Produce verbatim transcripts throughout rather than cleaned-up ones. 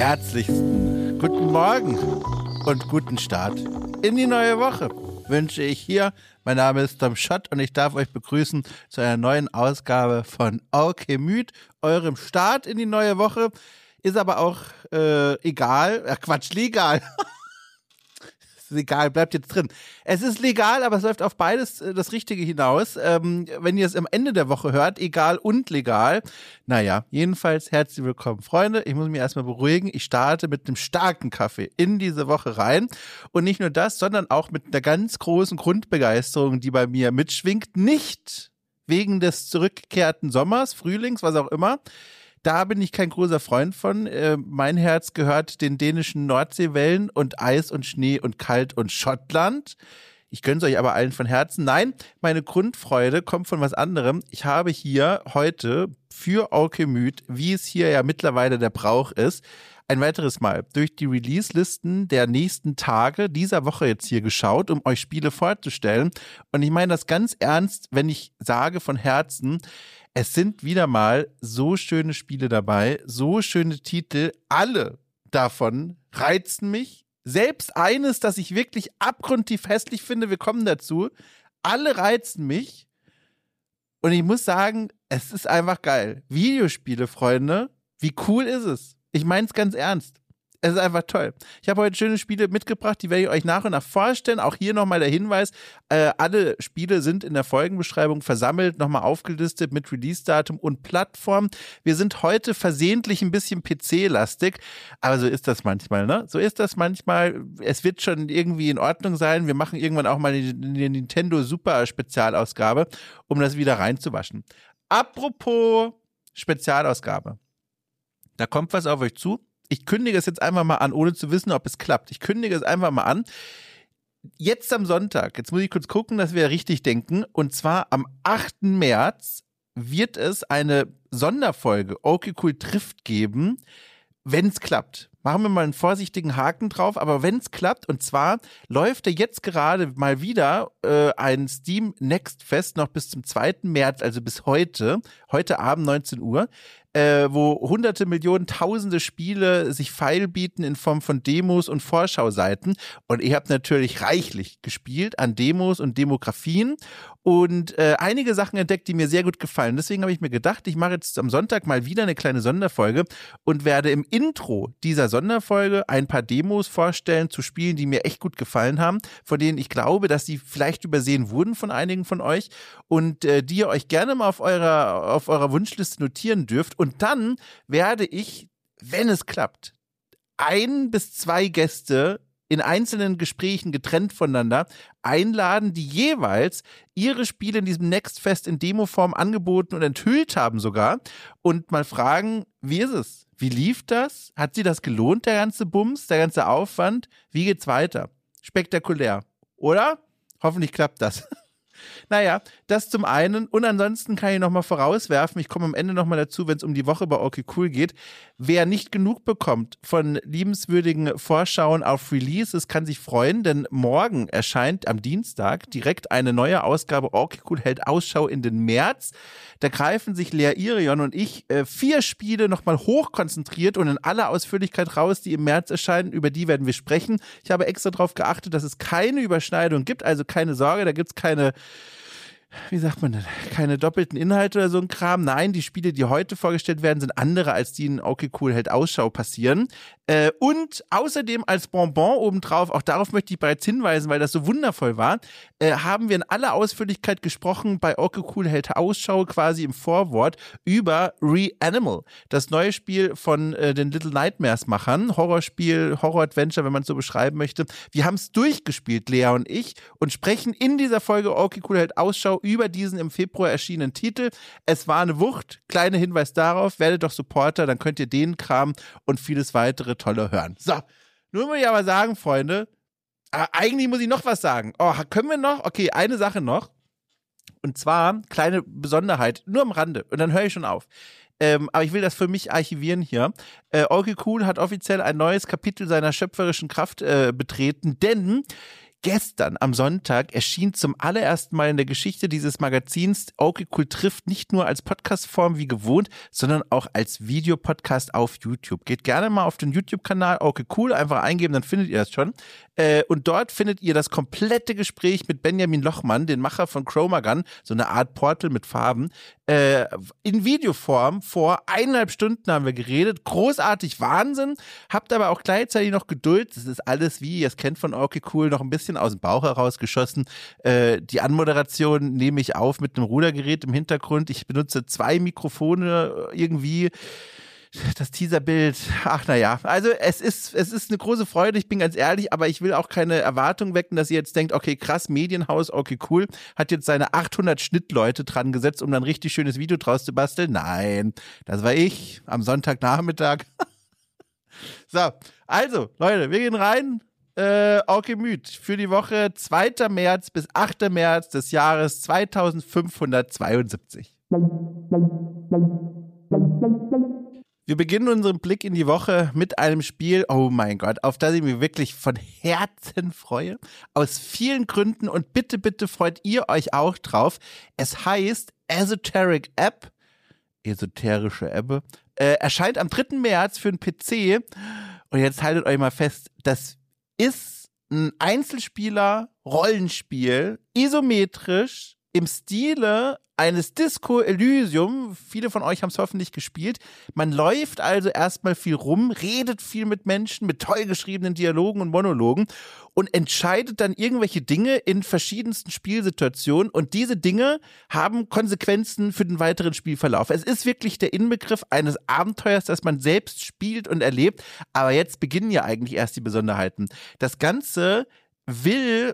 herzlichsten guten Morgen und guten Start in die neue Woche wünsche ich hier. Mein Name ist Tom Schott und ich darf euch begrüßen zu einer neuen Ausgabe von Okay Müd, eurem Start in die neue Woche. Ist aber auch äh, egal, äh, Quatsch, legal. Ist egal, bleibt jetzt drin. Es ist legal, aber es läuft auf beides äh, das Richtige hinaus. Ähm, wenn ihr es am Ende der Woche hört, egal und legal. Naja, jedenfalls herzlich willkommen, Freunde. Ich muss mich erstmal beruhigen. Ich starte mit einem starken Kaffee in diese Woche rein. Und nicht nur das, sondern auch mit einer ganz großen Grundbegeisterung, die bei mir mitschwingt. Nicht wegen des zurückgekehrten Sommers, Frühlings, was auch immer. Da bin ich kein großer Freund von. Äh, mein Herz gehört den dänischen Nordseewellen und Eis und Schnee und Kalt und Schottland. Ich gönn's euch aber allen von Herzen. Nein, meine Grundfreude kommt von was anderem. Ich habe hier heute für Okay Müd, wie es hier ja mittlerweile der Brauch ist, ein weiteres Mal durch die Release-Listen der nächsten Tage dieser Woche jetzt hier geschaut, um euch Spiele vorzustellen. Und ich meine das ganz ernst, wenn ich sage von Herzen, es sind wieder mal so schöne Spiele dabei, so schöne Titel. Alle davon reizen mich. Selbst eines, das ich wirklich abgrundtief hässlich finde, wir kommen dazu. Alle reizen mich. Und ich muss sagen, es ist einfach geil. Videospiele, Freunde, wie cool ist es? Ich meine es ganz ernst. Es ist einfach toll. Ich habe heute schöne Spiele mitgebracht, die werde ich euch nach und nach vorstellen. Auch hier nochmal der Hinweis, äh, alle Spiele sind in der Folgenbeschreibung versammelt, nochmal aufgelistet mit Release-Datum und Plattform. Wir sind heute versehentlich ein bisschen P C-lastig, aber so ist das manchmal, ne? So ist das manchmal. Es wird schon irgendwie in Ordnung sein. Wir machen irgendwann auch mal die, die Nintendo Super Spezialausgabe, um das wieder reinzuwaschen. Apropos Spezialausgabe. Da kommt was auf euch zu. Ich kündige es jetzt einfach mal an, ohne zu wissen, ob es klappt. Ich kündige es einfach mal an. Jetzt am Sonntag, jetzt muss ich kurz gucken, dass wir richtig denken. Und zwar am achten März wird es eine Sonderfolge Okay Cool trifft geben, wenn es klappt. Machen wir mal einen vorsichtigen Haken drauf, aber wenn es klappt, und zwar läuft ja jetzt gerade mal wieder äh, ein Steam Next Fest noch bis zum zweiten März, also bis heute, heute Abend neunzehn Uhr, äh, wo hunderte Millionen, tausende Spiele sich feilbieten in Form von Demos und Vorschauseiten. Und ihr habt natürlich reichlich gespielt an Demos und Demografien und äh, einige Sachen entdeckt, die mir sehr gut gefallen. Deswegen habe ich mir gedacht, ich mache jetzt am Sonntag mal wieder eine kleine Sonderfolge und werde im Intro dieser Sonderfolge ein paar Demos vorstellen zu Spielen, die mir echt gut gefallen haben, von denen ich glaube, dass sie vielleicht übersehen wurden von einigen von euch und äh, die ihr euch gerne mal auf eurer, auf eurer Wunschliste notieren dürft. Und dann werde ich, wenn es klappt, ein bis zwei Gäste in einzelnen Gesprächen getrennt voneinander einladen, die jeweils ihre Spiele in diesem Next Fest in Demoform angeboten und enthüllt haben sogar und mal fragen, wie ist es? Wie lief das? Hat sie das gelohnt, der ganze Bums, der ganze Aufwand? Wie geht's weiter? Spektakulär, oder? Hoffentlich klappt das. Naja, das zum einen. Und ansonsten kann ich nochmal vorauswerfen, ich komme am Ende nochmal dazu, wenn es um die Woche bei Okay Cool geht. Wer nicht genug bekommt von liebenswürdigen Vorschauen auf Releases, kann sich freuen, denn morgen erscheint am Dienstag direkt eine neue Ausgabe Okay Cool hält Ausschau in den März. Da greifen sich Lea Irion und ich äh, vier Spiele nochmal hochkonzentriert und in aller Ausführlichkeit raus, die im März erscheinen. Über die werden wir sprechen. Ich habe extra darauf geachtet, dass es keine Überschneidung gibt, also keine Sorge, da gibt es keine wie sagt man denn, keine doppelten Inhalte oder so ein Kram. Nein, die Spiele, die heute vorgestellt werden, sind andere, als die in Okay Cool hält Ausschau passieren. Äh, und außerdem als Bonbon obendrauf, auch darauf möchte ich bereits hinweisen, weil das so wundervoll war, äh, haben wir in aller Ausführlichkeit gesprochen bei Okay Cool hält Ausschau quasi im Vorwort über Reanimal, das neue Spiel von äh, den Little Nightmares-Machern, Horrorspiel, Horror-Adventure, wenn man es so beschreiben möchte. Wir haben es durchgespielt, Lea und ich, und sprechen in dieser Folge Okay Cool hält Ausschau über diesen im Februar erschienenen Titel. Es war eine Wucht. Kleiner Hinweis darauf, werdet doch Supporter, dann könnt ihr den Kram und vieles weitere tolle hören. So, nun muss ich aber sagen, Freunde, äh, eigentlich muss ich noch was sagen. Oh, können wir noch? Okay, eine Sache noch. Und zwar, kleine Besonderheit, nur am Rande. Und dann höre ich schon auf. Ähm, aber ich will das für mich archivieren hier. Äh, Okay Cool hat offiziell ein neues Kapitel seiner schöpferischen Kraft äh, betreten, denn Gestern am Sonntag erschien zum allerersten Mal in der Geschichte dieses Magazins Okay Cool trifft nicht nur als Podcastform wie gewohnt, sondern auch als Videopodcast auf YouTube. Geht gerne mal auf den YouTube-Kanal Okay Cool, einfach eingeben, dann findet ihr das schon. Äh, und dort findet ihr das komplette Gespräch mit Benjamin Lochmann, den Macher von Chromagun, so eine Art Portal mit Farben, äh, in Videoform. Vor eineinhalb Stunden haben wir geredet. Großartig, Wahnsinn. Habt aber auch gleichzeitig noch Geduld. Das ist alles, wie ihr es kennt von Okay Cool, noch ein bisschen aus dem Bauch herausgeschossen. Äh, die Anmoderation nehme ich auf mit einem Rudergerät im Hintergrund. Ich benutze zwei Mikrofone irgendwie. Das Teaserbild, ach naja, also es ist, es ist eine große Freude, ich bin ganz ehrlich, aber ich will auch keine Erwartung wecken, dass ihr jetzt denkt, okay, krass, Medienhaus, okay, cool, hat jetzt seine achthundert Schnittleute dran gesetzt, um dann ein richtig schönes Video draus zu basteln. Nein, das war ich am Sonntagnachmittag. So, also, Leute, wir gehen rein. Äh, okay, Müd für die Woche zweiter März bis achter März des Jahres zweitausendfünfhundertzweiundsiebzig. Wir beginnen unseren Blick in die Woche mit einem Spiel, oh mein Gott, auf das ich mich wirklich von Herzen freue. Aus vielen Gründen und bitte, bitte freut ihr euch auch drauf. Es heißt Esoteric App, esoterische App, äh, erscheint am dritten März für den P C. Und jetzt haltet euch mal fest, das ist ein Einzelspieler-Rollenspiel, isometrisch, im Stile eines Disco Elysium. Viele von euch haben es hoffentlich gespielt. Man läuft also erstmal viel rum, redet viel mit Menschen, mit toll geschriebenen Dialogen und Monologen und entscheidet dann irgendwelche Dinge in verschiedensten Spielsituationen. Und diese Dinge haben Konsequenzen für den weiteren Spielverlauf. Es ist wirklich der Inbegriff eines Abenteuers, das man selbst spielt und erlebt. Aber jetzt beginnen ja eigentlich erst die Besonderheiten. Das Ganze will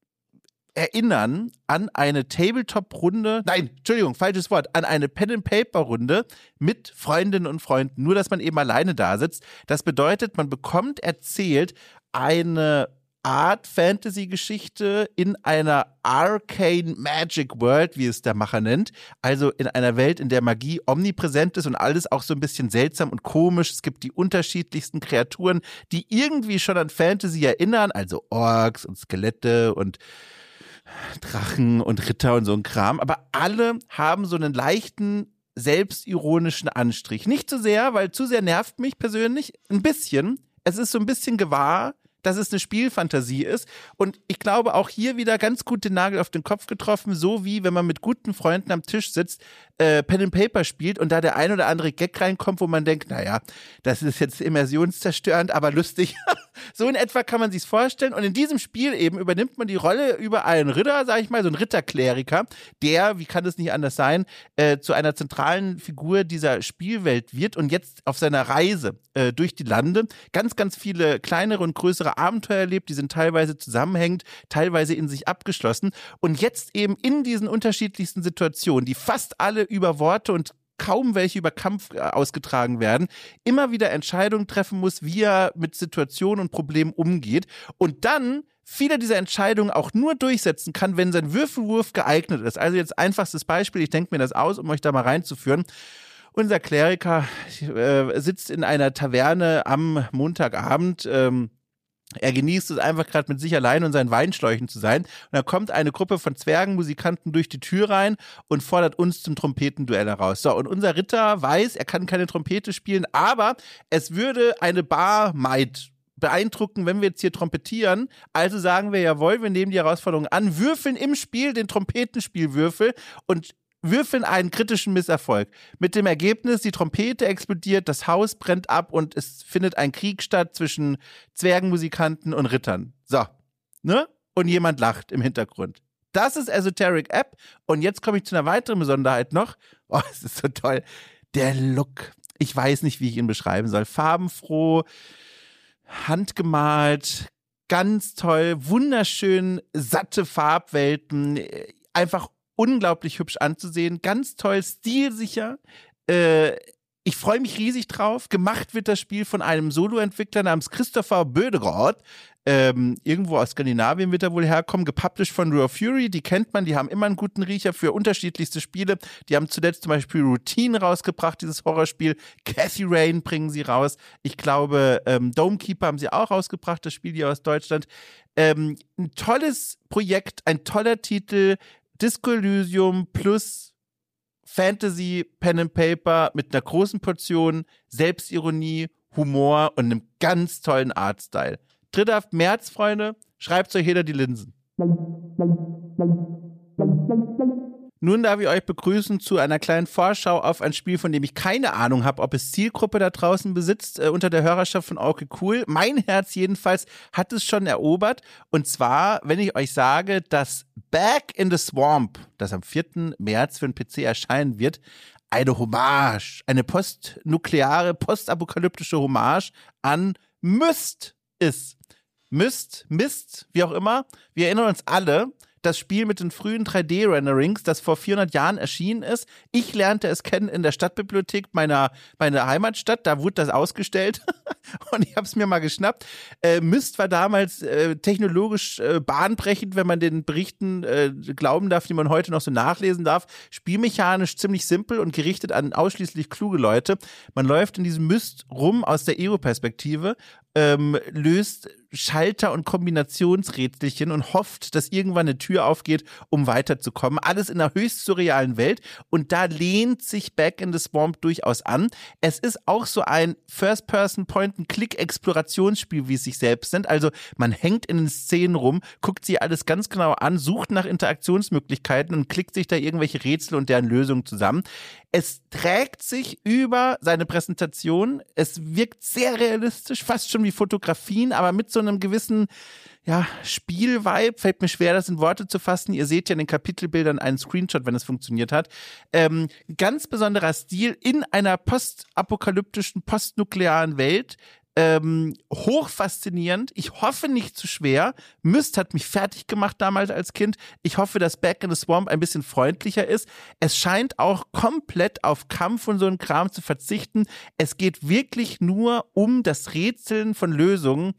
erinnern an eine Tabletop-Runde, nein, Entschuldigung, falsches Wort, an eine Pen-and-Paper-Runde mit Freundinnen und Freunden, nur dass man eben alleine da sitzt. Das bedeutet, man bekommt erzählt eine Art Fantasy-Geschichte in einer Arcane Magic World, wie es der Macher nennt. Also in einer Welt, in der Magie omnipräsent ist und alles auch so ein bisschen seltsam und komisch. Es gibt die unterschiedlichsten Kreaturen, die irgendwie schon an Fantasy erinnern, also Orks und Skelette und Drachen und Ritter und so ein Kram, aber alle haben so einen leichten, selbstironischen Anstrich. Nicht zu sehr, weil zu sehr nervt mich persönlich, ein bisschen. Es ist so ein bisschen gewahr, dass es eine Spielfantasie ist und ich glaube auch hier wieder ganz gut den Nagel auf den Kopf getroffen, so wie wenn man mit guten Freunden am Tisch sitzt, äh, Pen and Paper spielt und da der ein oder andere Gag reinkommt, wo man denkt, naja, das ist jetzt immersionszerstörend, aber lustig. So in etwa kann man sich's vorstellen und in diesem Spiel eben übernimmt man die Rolle über einen Ritter, sag ich mal, so ein Ritterkleriker, der, wie kann es nicht anders sein, äh, zu einer zentralen Figur dieser Spielwelt wird und jetzt auf seiner Reise äh, durch die Lande ganz, ganz viele kleinere und größere Abenteuer erlebt, die sind teilweise zusammenhängend, teilweise in sich abgeschlossen und jetzt eben in diesen unterschiedlichsten Situationen, die fast alle über Worte und kaum welche über Kampf ausgetragen werden, immer wieder Entscheidungen treffen muss, wie er mit Situationen und Problemen umgeht und dann viele dieser Entscheidungen auch nur durchsetzen kann, wenn sein Würfelwurf geeignet ist. Also jetzt einfachstes Beispiel, ich denke mir das aus, um euch da mal reinzuführen. Unser Kleriker äh, sitzt in einer Taverne am Montagabend, ähm, er genießt es einfach gerade mit sich allein und seinen Weinschläuchen zu sein. Und da kommt eine Gruppe von Zwergenmusikanten durch die Tür rein und fordert uns zum Trompetenduell heraus. So, und unser Ritter weiß, er kann keine Trompete spielen, aber es würde eine Barmaid beeindrucken, wenn wir jetzt hier trompetieren. Also sagen wir, jawohl, wir nehmen die Herausforderung an, würfeln im Spiel den Trompetenspielwürfel und würfeln einen kritischen Misserfolg. Mit dem Ergebnis, die Trompete explodiert, das Haus brennt ab und es findet ein Krieg statt zwischen Zwergenmusikanten und Rittern. So, ne? Und jemand lacht im Hintergrund. Das ist Esoteric App. Und jetzt komme ich zu einer weiteren Besonderheit noch. Oh, es ist so toll. Der Look. Ich weiß nicht, wie ich ihn beschreiben soll. Farbenfroh, handgemalt, ganz toll, wunderschön, satte Farbwelten, einfach unglaublich hübsch anzusehen, ganz toll, stilsicher, äh, Ich freue mich riesig drauf. Gemacht wird das Spiel von einem Solo-Entwickler namens Christopher Bödegaard. Ähm, irgendwo aus Skandinavien wird er wohl herkommen. Gepublished von Raw Fury, die kennt man, die haben immer einen guten Riecher für unterschiedlichste Spiele. Die haben zuletzt zum Beispiel Routine rausgebracht, dieses Horrorspiel. Cathy Rain bringen sie raus. Ich glaube, ähm, Domekeeper haben sie auch rausgebracht, das Spiel hier aus Deutschland. Ähm, ein tolles Projekt, ein toller Titel. Disco Elysium plus Fantasy, Pen and Paper mit einer großen Portion Selbstironie, Humor und einem ganz tollen Artstyle. dritter März, Freunde, schreibt euch jeder die Linsen. Nun darf ich euch begrüßen zu einer kleinen Vorschau auf ein Spiel, von dem ich keine Ahnung habe, ob es Zielgruppe da draußen besitzt, äh, unter der Hörerschaft von Okay Cool. Mein Herz jedenfalls hat es schon erobert. Und zwar, wenn ich euch sage, dass Back in the Swamp, das am vierten März für den P C erscheinen wird, eine Hommage, eine postnukleare, postapokalyptische Hommage an Myst ist. Myst, Mist, wie auch immer. Wir erinnern uns alle, das Spiel mit den frühen drei D-Renderings, das vor vierhundert Jahren erschienen ist. Ich lernte es kennen in der Stadtbibliothek meiner, meiner Heimatstadt. Da wurde das ausgestellt und ich habe es mir mal geschnappt. Äh, Myst war damals äh, technologisch äh, bahnbrechend, wenn man den Berichten äh, glauben darf, die man heute noch so nachlesen darf. Spielmechanisch ziemlich simpel und gerichtet an ausschließlich kluge Leute. Man läuft in diesem Myst rum aus der Ego-Perspektive, ähm, löst Schalter- und Kombinationsrätselchen und hofft, dass irgendwann eine Tür aufgeht, um weiterzukommen. Alles in einer höchst surrealen Welt. Und da lehnt sich Back in the Swamp durchaus an. Es ist auch so ein First-Person-Point-and-Click-Explorationsspiel, wie es sich selbst nennt. Also man hängt in den Szenen rum, guckt sie alles ganz genau an, sucht nach Interaktionsmöglichkeiten und klickt sich da irgendwelche Rätsel und deren Lösungen zusammen. Es trägt sich über seine Präsentation. Es wirkt sehr realistisch, fast schon wie Fotografien, aber mit so einem gewissen, ja, Spielvibe. Fällt mir schwer, das in Worte zu fassen. Ihr seht ja in den Kapitelbildern einen Screenshot, wenn es funktioniert hat. Ähm, ganz besonderer Stil in einer postapokalyptischen, postnuklearen Welt. Ähm, hoch faszinierend. Ich hoffe nicht zu schwer. Myst hat mich fertig gemacht damals als Kind. Ich hoffe, dass Back in the Swamp ein bisschen freundlicher ist. Es scheint auch komplett auf Kampf und so einen Kram zu verzichten. Es geht wirklich nur um das Rätseln von Lösungen.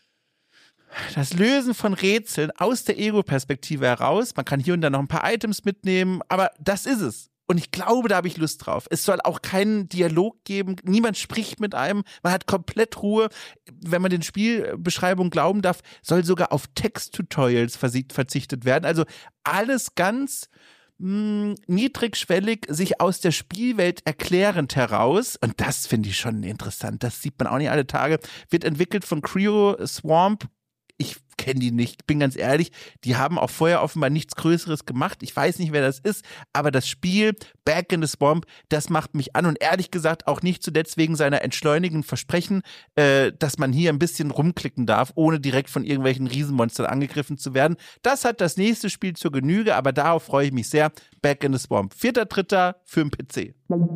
Das Lösen von Rätseln aus der Ego-Perspektive heraus. Man kann hier und da noch ein paar Items mitnehmen, aber das ist es. Und ich glaube, da habe ich Lust drauf. Es soll auch keinen Dialog geben. Niemand spricht mit einem. Man hat komplett Ruhe. Wenn man den Spielbeschreibungen glauben darf, soll sogar auf Text-Tutorials verzichtet werden. Also alles ganz mh, niedrigschwellig, sich aus der Spielwelt erklärend heraus. Und das finde ich schon interessant. Das sieht man auch nicht alle Tage. Wird entwickelt von Creo Swamp. Ich kenne die nicht, bin ganz ehrlich, die haben auch vorher offenbar nichts Größeres gemacht. Ich weiß nicht, wer das ist, aber das Spiel Back in the Swamp, das macht mich an und ehrlich gesagt auch nicht zuletzt wegen seiner entschleunigenden Versprechen, äh, dass man hier ein bisschen rumklicken darf, ohne direkt von irgendwelchen Riesenmonstern angegriffen zu werden. Das hat das nächste Spiel zur Genüge, aber darauf freue ich mich sehr. Back in the Swamp. vierter dritter für den P C.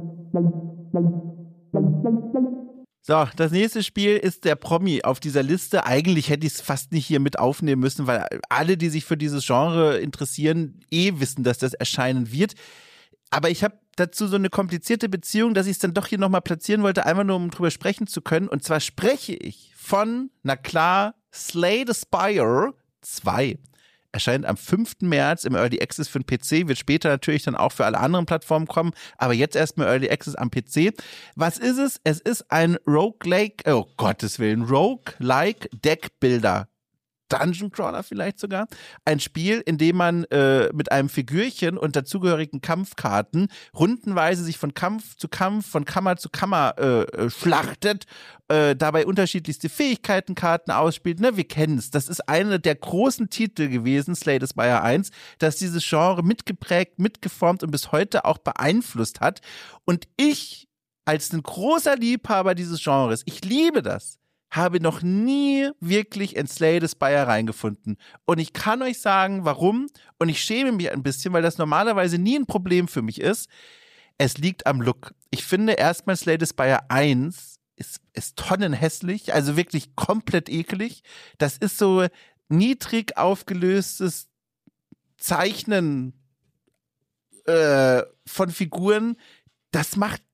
So, das nächste Spiel ist der Promi auf dieser Liste. Eigentlich hätte ich es fast nicht hier mit aufnehmen müssen, weil alle, die sich für dieses Genre interessieren, eh wissen, dass das erscheinen wird. Aber ich habe dazu so eine komplizierte Beziehung, dass ich es dann doch hier nochmal platzieren wollte, einfach nur um drüber sprechen zu können. Und zwar spreche ich von, na klar, Slay the Spire zwei. Erscheint am fünften März im Early Access für den P C, wird später natürlich dann auch für alle anderen Plattformen kommen, aber jetzt erstmal Early Access am P C. Was ist es? Es ist ein Roguelike, oh Gottes Willen, Roguelike Deckbuilder. Dungeon Crawler vielleicht sogar. Ein Spiel, in dem man äh, mit einem Figürchen und dazugehörigen Kampfkarten rundenweise sich von Kampf zu Kampf, von Kammer zu Kammer äh, schlachtet, äh, dabei unterschiedlichste Fähigkeitenkarten ausspielt. Ne, wir kennen es. Das ist einer der großen Titel gewesen, Slay the Spire eins, das dieses Genre mitgeprägt, mitgeformt und bis heute auch beeinflusst hat. Und ich, als ein großer Liebhaber dieses Genres, ich liebe das, habe noch nie wirklich in Slay the Spire reingefunden. Und ich kann euch sagen, warum. Und ich schäme mich ein bisschen, weil das normalerweise nie ein Problem für mich ist. Es liegt am Look. Ich finde erstmal Slay the Spire eins ist, ist tonnenhässlich, also wirklich komplett eklig. Das ist so niedrig aufgelöstes Zeichnen äh, von Figuren. Das macht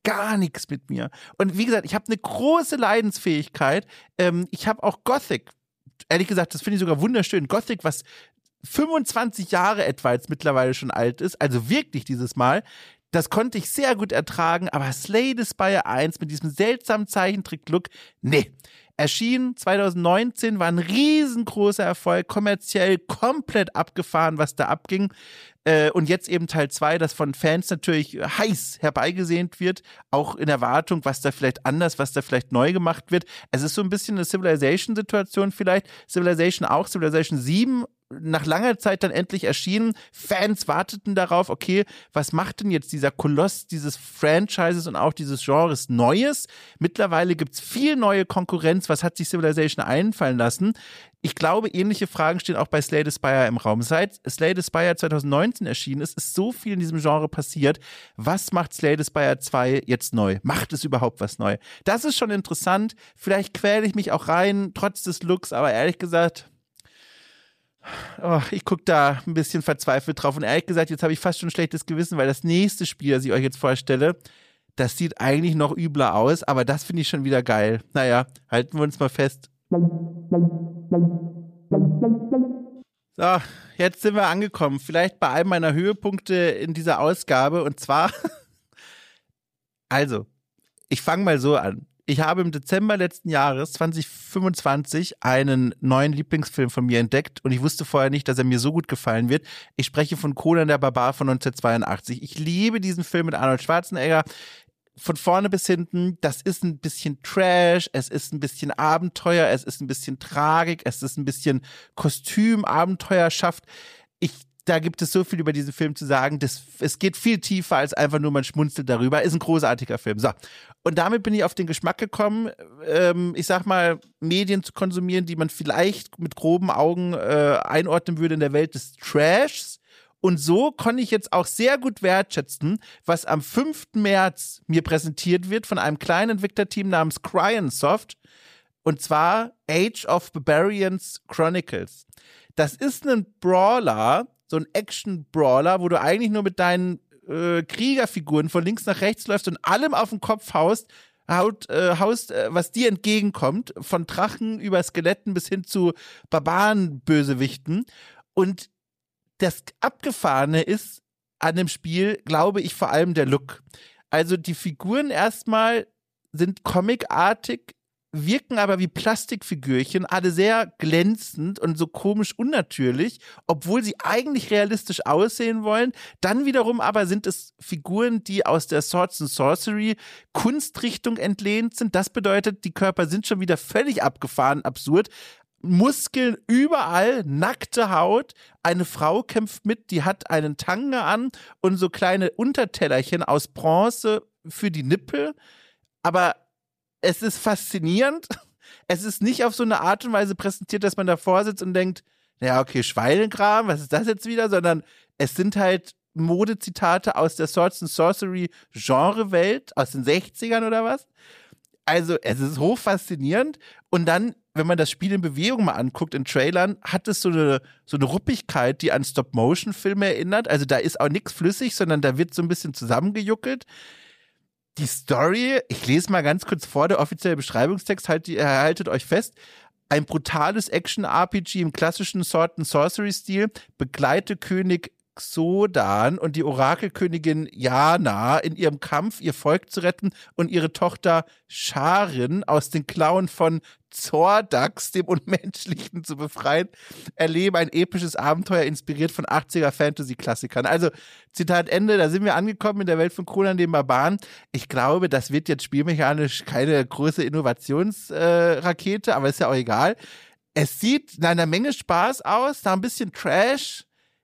gar nichts mit mir. Und wie gesagt, ich habe eine große Leidensfähigkeit. Ähm, ich habe auch Gothic, ehrlich gesagt, das finde ich sogar wunderschön. Gothic, was fünfundzwanzig Jahre etwa jetzt mittlerweile schon alt ist, also wirklich dieses Mal, das konnte ich sehr gut ertragen, aber Slay the Spire eins mit diesem seltsamen Zeichentrick-Look, nee. Erschien zwanzig neunzehn, war ein riesengroßer Erfolg, kommerziell komplett abgefahren, was da abging. Äh, und jetzt eben Teil zwei, das von Fans natürlich heiß herbeigesehnt wird, auch in Erwartung, was da vielleicht anders, was da vielleicht neu gemacht wird. Es ist so ein bisschen eine Civilization-Situation vielleicht. Civilization auch, Civilization sieben, nach langer Zeit dann endlich erschienen. Fans warteten darauf, okay, was macht denn jetzt dieser Koloss dieses Franchises und auch dieses Genres Neues? Mittlerweile gibt es viel neue Konkurrenz. Was hat sich Civilization einfallen lassen? Ich glaube, ähnliche Fragen stehen auch bei Slay the Spire im Raum. Seit Slay the Spire zwanzig neunzehn erschienen ist, ist so viel in diesem Genre passiert. Was macht Slay the Spire zwei jetzt neu? Macht es überhaupt was neu? Das ist schon interessant. Vielleicht quäle ich mich auch rein, trotz des Looks, aber ehrlich gesagt, oh, ich gucke da ein bisschen verzweifelt drauf. Und ehrlich gesagt, jetzt habe ich fast schon ein schlechtes Gewissen, weil das nächste Spiel, das ich euch jetzt vorstelle, das sieht eigentlich noch übler aus, aber das finde ich schon wieder geil. Naja, halten wir uns mal fest. So, jetzt sind wir angekommen. Vielleicht bei einem meiner Höhepunkte in dieser Ausgabe. Und zwar, also, ich fange mal so an. Ich habe im Dezember letzten Jahres, zwanzig fünfundzwanzig, einen neuen Lieblingsfilm von mir entdeckt und ich wusste vorher nicht, dass er mir so gut gefallen wird. Ich spreche von Conan der Barbar von neunzehnhundertzweiundachtzig. Ich liebe diesen Film mit Arnold Schwarzenegger. Von vorne bis hinten, das ist ein bisschen Trash, es ist ein bisschen Abenteuer, es ist ein bisschen Tragik, es ist ein bisschen Kostüm-Abenteuerschaft. Ich Da gibt es so viel über diesen Film zu sagen. Das, es geht viel tiefer als einfach nur, man schmunzelt darüber. Ist ein großartiger Film. So. Und damit bin ich auf den Geschmack gekommen, ähm, ich sag mal, Medien zu konsumieren, die man vielleicht mit groben Augen äh, einordnen würde in der Welt des Trashs. Und so konnte ich jetzt auch sehr gut wertschätzen, was am fünften März mir präsentiert wird von einem kleinen Entwicklerteam namens Crionsoft. Und zwar Age of Barbarians Chronicles. Das ist ein Brawler, so ein Action-Brawler, wo du eigentlich nur mit deinen äh, Kriegerfiguren von links nach rechts läufst und allem auf den Kopf haust, haut, äh, haust äh, was dir entgegenkommt, von Drachen über Skeletten bis hin zu Barbaren-Bösewichten. Und das Abgefahrene ist an dem Spiel, glaube ich, vor allem der Look. Also die Figuren erstmal sind comicartig, wirken aber wie Plastikfigürchen, alle sehr glänzend und so komisch unnatürlich, obwohl sie eigentlich realistisch aussehen wollen. Dann wiederum aber sind es Figuren, die aus der Swords and Sorcery Kunstrichtung entlehnt sind. Das bedeutet, die Körper sind schon wieder völlig abgefahren, absurd. Muskeln überall, nackte Haut. Eine Frau kämpft mit, die hat einen Tanga an und so kleine Untertellerchen aus Bronze für die Nippel. Aber es ist faszinierend. Es ist nicht auf so eine Art und Weise präsentiert, dass man davor sitzt und denkt, naja, okay, Schweinekram, was ist das jetzt wieder? Sondern es sind halt Modezitate aus der Swords and Sorcery Genrewelt, aus den sechzigern oder was. Also es ist hochfaszinierend. Und dann, wenn man das Spiel in Bewegung mal anguckt, in Trailern, hat es so eine, so eine Ruppigkeit, die an Stop-Motion-Filme erinnert. Also da ist auch nichts flüssig, sondern da wird so ein bisschen zusammengejuckelt. Die Story, ich lese mal ganz kurz vor, der offizielle Beschreibungstext, halt, äh, haltet euch fest. Ein brutales Action-R P G im klassischen Sword and Sorcery-Stil, begleite König Xodan und die Orakelkönigin Yana in ihrem Kampf, ihr Volk zu retten und ihre Tochter Sharin aus den Klauen von Zordax, dem Unmenschlichen, zu befreien. Erlebe ein episches Abenteuer, inspiriert von achtziger Fantasy-Klassikern. Also, Zitat Ende, da sind wir angekommen in der Welt von Conan dem Barbaren. Ich glaube, das wird jetzt spielmechanisch keine große Innovationsrakete, äh, aber ist ja auch egal. Es sieht nach einer Menge Spaß aus, da ein bisschen Trash.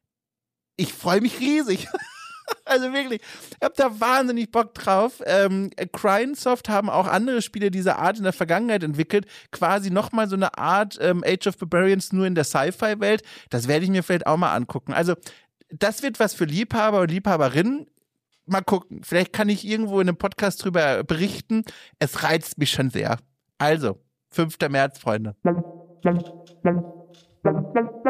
Ich freue mich riesig. Also wirklich, ich habe da wahnsinnig Bock drauf. Ähm, Crionsoft haben auch andere Spiele dieser Art in der Vergangenheit entwickelt. Quasi nochmal so eine Art ähm, Age of Barbarians nur in der Sci-Fi-Welt. Das werde ich mir vielleicht auch mal angucken. Also das wird was für Liebhaber und Liebhaberinnen. Mal gucken. Vielleicht kann ich irgendwo in einem Podcast drüber berichten. Es reizt mich schon sehr. Also, fünfter März, Freunde.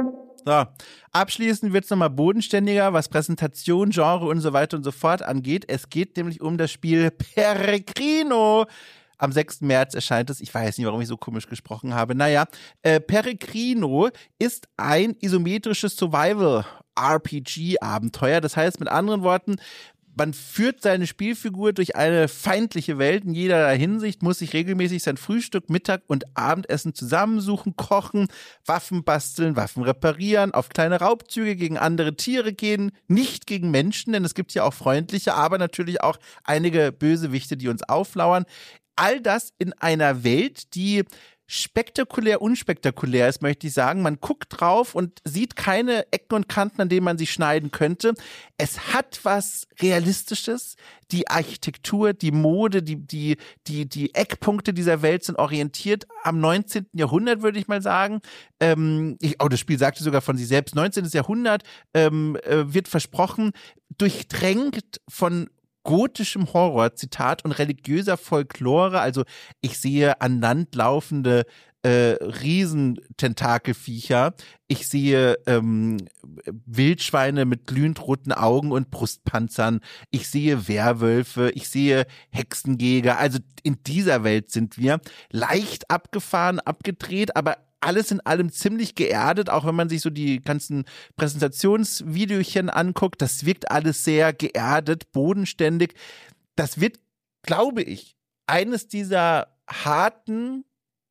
So, abschließend wird es nochmal bodenständiger, was Präsentation, Genre und so weiter und so fort angeht. Es geht nämlich um das Spiel Peregrino. Am sechsten März erscheint es. Ich weiß nicht, warum ich so komisch gesprochen habe. Naja, äh, Peregrino ist ein isometrisches Survival-R P G-Abenteuer. Das heißt mit anderen Worten, man führt seine Spielfigur durch eine feindliche Welt in jeder Hinsicht, muss sich regelmäßig sein Frühstück, Mittag und Abendessen zusammensuchen, kochen, Waffen basteln, Waffen reparieren, auf kleine Raubzüge gegen andere Tiere gehen, nicht gegen Menschen, denn es gibt ja auch freundliche, aber natürlich auch einige Bösewichte, die uns auflauern. All das in einer Welt, die spektakulär unspektakulär ist, möchte ich sagen. Man guckt drauf und sieht keine Ecken und Kanten, an denen man sie schneiden könnte. Es hat was Realistisches. Die Architektur, die Mode, die, die, die, die Eckpunkte dieser Welt sind orientiert am neunzehnten Jahrhundert, würde ich mal sagen. Ähm, ich, oh, das Spiel sagte sogar von sich selbst. neunzehnten Jahrhundert ähm, äh, wird versprochen, durchdrängt von gotischem Horror, Zitat, und religiöser Folklore. Also ich sehe an Land laufende äh, Riesententakelviecher. Ich sehe ähm, Wildschweine mit glühend roten Augen und Brustpanzern. Ich sehe Werwölfe. Ich sehe Hexenjäger. Also in dieser Welt sind wir. Leicht abgefahren, abgedreht, aber alles in allem ziemlich geerdet, auch wenn man sich so die ganzen Präsentationsvideochen anguckt. Das wirkt alles sehr geerdet, bodenständig. Das wird, glaube ich, eines dieser harten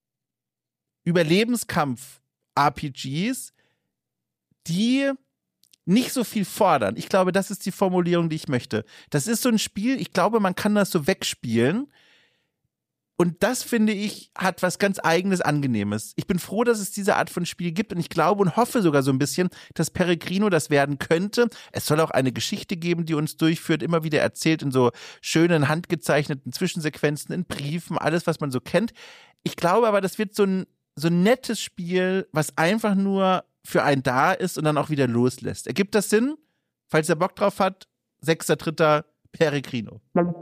Überlebenskampf-R P Gs, die nicht so viel fordern. Ich glaube, das ist die Formulierung, die ich möchte. Das ist so ein Spiel, ich glaube, man kann das so wegspielen. Und das, finde ich, hat was ganz Eigenes, Angenehmes. Ich bin froh, dass es diese Art von Spiel gibt und ich glaube und hoffe sogar so ein bisschen, dass Peregrino das werden könnte. Es soll auch eine Geschichte geben, die uns durchführt, immer wieder erzählt in so schönen, handgezeichneten Zwischensequenzen, in Briefen, alles, was man so kennt. Ich glaube aber, das wird so ein, so ein nettes Spiel, was einfach nur für einen da ist und dann auch wieder loslässt. Ergibt das Sinn? Falls ihr Bock drauf hat, sechster dritter Peregrino.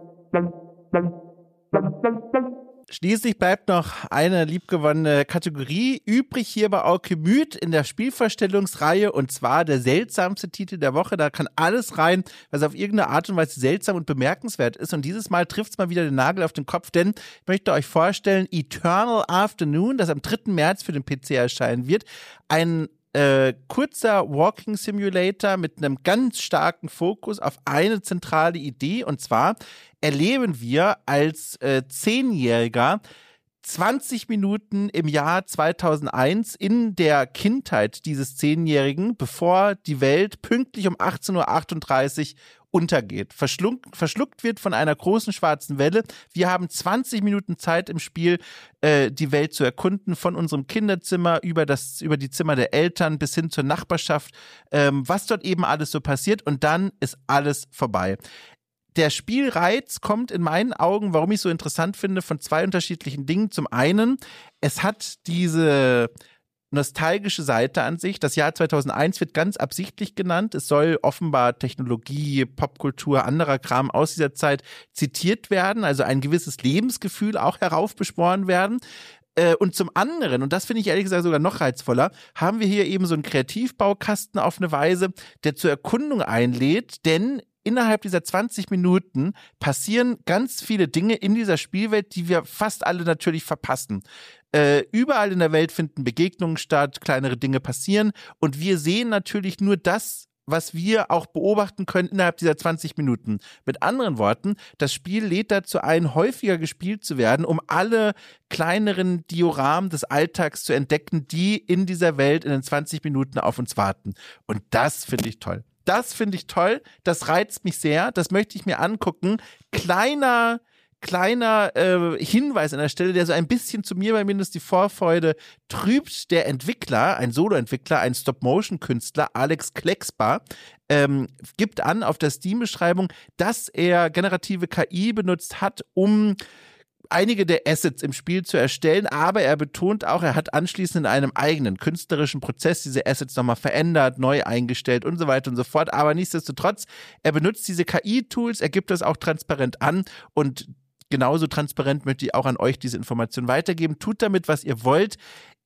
Schließlich bleibt noch eine liebgewonnene Kategorie übrig hier bei Alkemüt in der Spielvorstellungsreihe, und zwar der seltsamste Titel der Woche. Da kann alles rein, was auf irgendeine Art und Weise seltsam und bemerkenswert ist. Und dieses Mal trifft es mal wieder den Nagel auf den Kopf, denn ich möchte euch vorstellen, Eternal Afternoon, das am dritten März für den P C erscheinen wird. Ein Äh, kurzer Walking Simulator mit einem ganz starken Fokus auf eine zentrale Idee, und zwar erleben wir als äh, Zehnjähriger zwanzig Minuten im Jahr zweitausendeins in der Kindheit dieses Zehnjährigen, bevor die Welt pünktlich um achtzehn Uhr achtunddreißig untergeht, verschluckt, verschluckt wird von einer großen schwarzen Welle. Wir haben zwanzig Minuten Zeit im Spiel, äh, die Welt zu erkunden, von unserem Kinderzimmer über das, über die Zimmer der Eltern bis hin zur Nachbarschaft, ähm, was dort eben alles so passiert, und dann ist alles vorbei. Der Spielreiz kommt in meinen Augen, warum ich es so interessant finde, von zwei unterschiedlichen Dingen. Zum einen, es hat diese nostalgische Seite an sich. Das Jahr zweitausendeins wird ganz absichtlich genannt. Es soll offenbar Technologie, Popkultur, anderer Kram aus dieser Zeit zitiert werden, also ein gewisses Lebensgefühl auch heraufbeschworen werden. Und zum anderen, und das finde ich ehrlich gesagt sogar noch reizvoller, haben wir hier eben so einen Kreativbaukasten auf eine Weise, der zur Erkundung einlädt, denn innerhalb dieser zwanzig Minuten passieren ganz viele Dinge in dieser Spielwelt, die wir fast alle natürlich verpassen. Äh, überall in der Welt finden Begegnungen statt, kleinere Dinge passieren, und wir sehen natürlich nur das, was wir auch beobachten können innerhalb dieser zwanzig Minuten. Mit anderen Worten, das Spiel lädt dazu ein, häufiger gespielt zu werden, um alle kleineren Dioramen des Alltags zu entdecken, die in dieser Welt in den zwanzig Minuten auf uns warten. Und das finde ich toll. Das finde ich toll, das reizt mich sehr, das möchte ich mir angucken. Kleiner, kleiner äh, Hinweis an der Stelle, der so ein bisschen zu mir zumindest die Vorfreude trübt. Der Entwickler, ein Solo-Entwickler, ein Stop-Motion-Künstler, Alex Klecksbar, ähm, gibt an auf der Steam-Beschreibung, dass er generative K I benutzt hat, um einige der Assets im Spiel zu erstellen, aber er betont auch, er hat anschließend in einem eigenen künstlerischen Prozess diese Assets nochmal verändert, neu eingestellt und so weiter und so fort, aber nichtsdestotrotz, er benutzt diese K I-Tools, er gibt das auch transparent an, und genauso transparent möchte ich auch an euch diese Information weitergeben. Tut damit, was ihr wollt.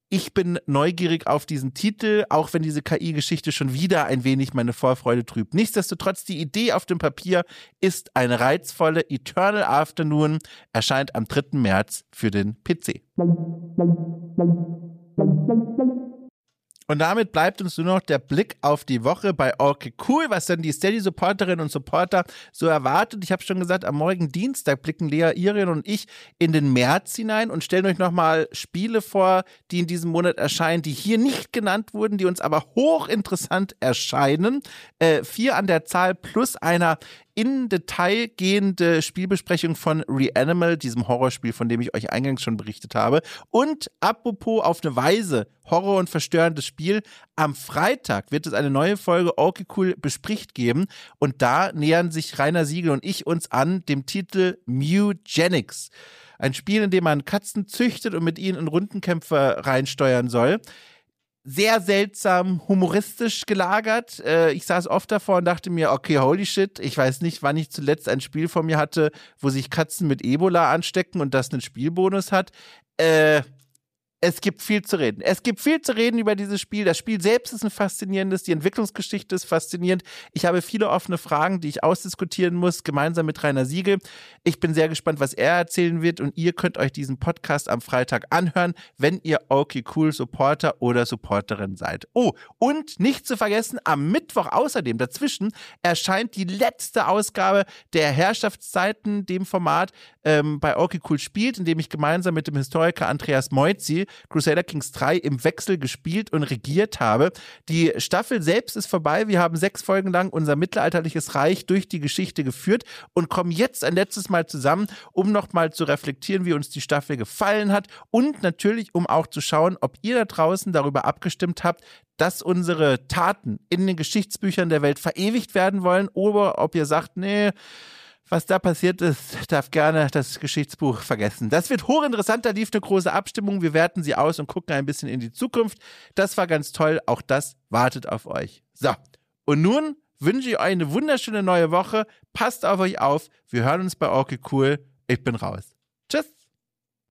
Ich bin neugierig auf diesen Titel, auch wenn diese K I-Geschichte schon wieder ein wenig meine Vorfreude trübt. Nichtsdestotrotz, die Idee auf dem Papier ist eine reizvolle. Eternal Afternoon erscheint am dritten März für den P C. Und damit bleibt uns nur noch der Blick auf die Woche bei Okay Cool, was dann die Steady-Supporterinnen und Supporter so erwartet. Ich habe schon gesagt, am morgigen Dienstag blicken Lea, Irion und ich in den März hinein und stellen euch nochmal Spiele vor, die in diesem Monat erscheinen, die hier nicht genannt wurden, die uns aber hochinteressant erscheinen. Äh, vier an der Zahl plus einer in Detail gehende Spielbesprechung von Reanimal, diesem Horrorspiel, von dem ich euch eingangs schon berichtet habe. Und apropos auf eine Weise Horror- und verstörendes Spiel, am Freitag wird es eine neue Folge Okay Cool bespricht geben und da nähern sich Rainer Siegel und ich uns an dem Titel Mewgenics. Ein Spiel, in dem man Katzen züchtet und mit ihnen in Rundenkämpfe reinsteuern soll. Sehr seltsam, humoristisch gelagert. Äh, ich saß oft davor und dachte mir, okay, holy shit, ich weiß nicht, wann ich zuletzt ein Spiel vor mir hatte, wo sich Katzen mit Ebola anstecken und das einen Spielbonus hat. Äh, Es gibt viel zu reden. Es gibt viel zu reden über dieses Spiel. Das Spiel selbst ist ein faszinierendes, die Entwicklungsgeschichte ist faszinierend. Ich habe viele offene Fragen, die ich ausdiskutieren muss, gemeinsam mit Rainer Siegel. Ich bin sehr gespannt, was er erzählen wird und ihr könnt euch diesen Podcast am Freitag anhören, wenn ihr Okay Cool Supporter oder Supporterin seid. Oh, und nicht zu vergessen, am Mittwoch außerdem dazwischen erscheint die letzte Ausgabe der Herrschaftszeiten, dem Format ähm, bei Okay Cool spielt, in dem ich gemeinsam mit dem Historiker Andreas Moizzi Crusader Kings drei im Wechsel gespielt und regiert habe. Die Staffel selbst ist vorbei. Wir haben sechs Folgen lang unser mittelalterliches Reich durch die Geschichte geführt und kommen jetzt ein letztes Mal zusammen, um nochmal zu reflektieren, wie uns die Staffel gefallen hat und natürlich, um auch zu schauen, ob ihr da draußen darüber abgestimmt habt, dass unsere Taten in den Geschichtsbüchern der Welt verewigt werden wollen oder ob ihr sagt, nee, was da passiert ist, darf gerne das Geschichtsbuch vergessen. Das wird hochinteressant, da lief eine große Abstimmung. Wir werten sie aus und gucken ein bisschen in die Zukunft. Das war ganz toll, auch das wartet auf euch. So, und nun wünsche ich euch eine wunderschöne neue Woche. Passt auf euch auf, wir hören uns bei Okay Cool. Ich bin raus. Tschüss.